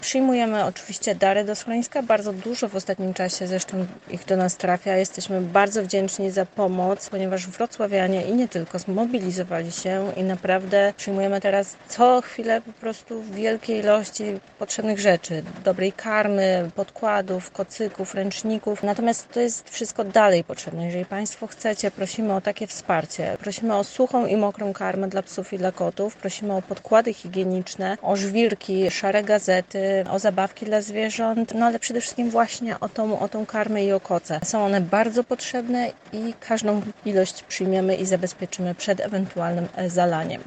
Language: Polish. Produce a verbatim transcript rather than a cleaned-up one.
Przyjmujemy oczywiście dary do schroniska, bardzo dużo w ostatnim czasie zresztą ich do nas trafia. Jesteśmy bardzo wdzięczni za pomoc, ponieważ wrocławianie i nie tylko zmobilizowali się i naprawdę przyjmujemy teraz co chwilę po prostu wielkie ilości potrzebnych rzeczy. Dobrej karmy, podkładów, kocyków, ręczników. Natomiast to jest wszystko dalej potrzebne. Jeżeli Państwo chcecie, prosimy o takie wsparcie. Prosimy o suchą i mokrą karmę dla psów i dla kotów. Prosimy o podkłady higieniczne, o żwirki, szare gazety, o zabawki dla zwierząt, no ale przede wszystkim właśnie o tą, o tą karmę i o koce. Są one bardzo potrzebne i każdą ilość przyjmiemy i zabezpieczymy przed ewentualnym zalaniem.